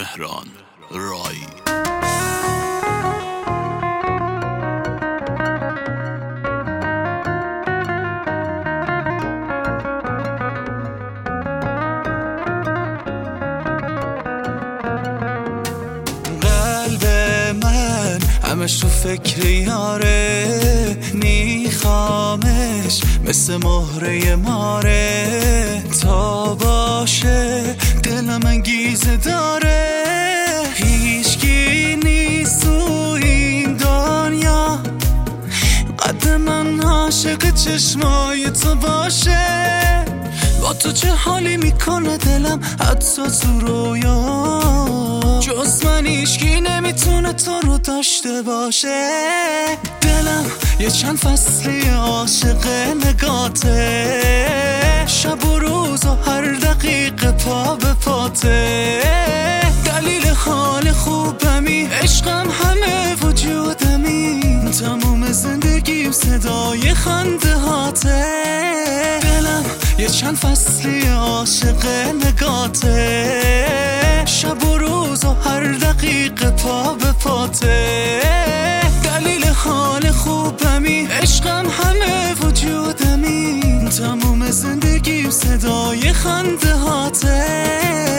مهران رای. قلب من همش تو فکر یاره، میخوامش مثل مهره ماره، تا باشه دلم انگیزه داره. هیچکی نیست تو این دنیا قد من عاشق چشمای تو باشه. با تو چه حالی میکنه دلم حتی تو رویا، جز من هیچکی نمیتونه تو رو داشته باشه. دلم یه چند فصلی عاشق نگاته، شب و روز و هر دقیقه پا به پاته. دلیل حال خوبمی عشقم همه وجودمی، تموم زندگیم صدای خنده هاته. دلم یه چند فصلی عاشق نگاته، شب و روز و هر دقیقه پا به پاته. دلیل حال خوبمی عشقم همه وجودمی، تموم زندگیم صدای خنده هاته.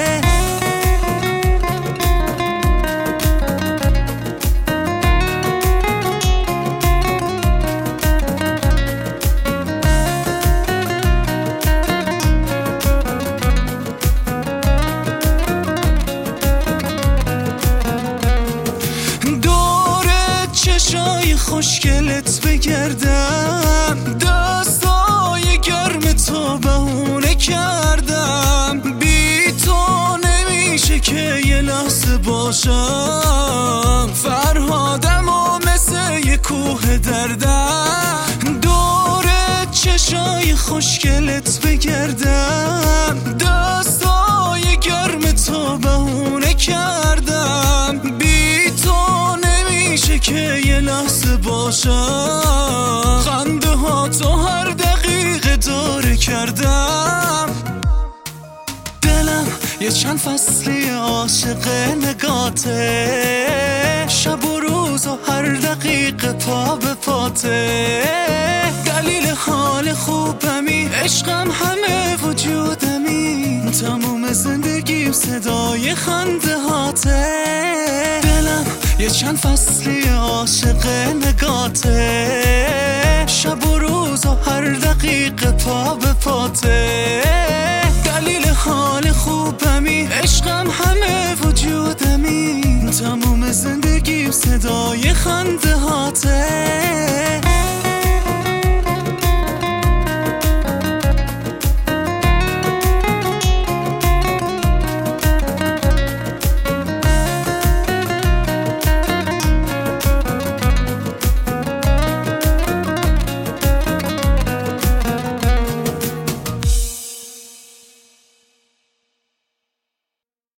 چشای خوشگلت بگردم، دستای گرم تو بهونه کردم. بی تو نمیشه که یه لحظه باشم، فرهادم و مثل یه کوه دردم. دور چشای خوشگلت بگردم، دستای گرم تو بهونه کردم. بی تو نمیشه که یه لحظه باشم، خنده ها تو هر دقیقه داره کردم. دلم یه چند فصلی عاشق نگاته، شب و روز و هر دقیقه پا به پاته. دلیل حال خوبمی عشقم همه وجودمی، تموم زندگیم صدای خنده هاته. دلم یه چند فصلی عاشق نگاته، شب و روز و هر دقیقه پا به پاته. دلیل حال خوبمی عشقم همه وجودمی، تموم زندگیم صدای خنده هاته.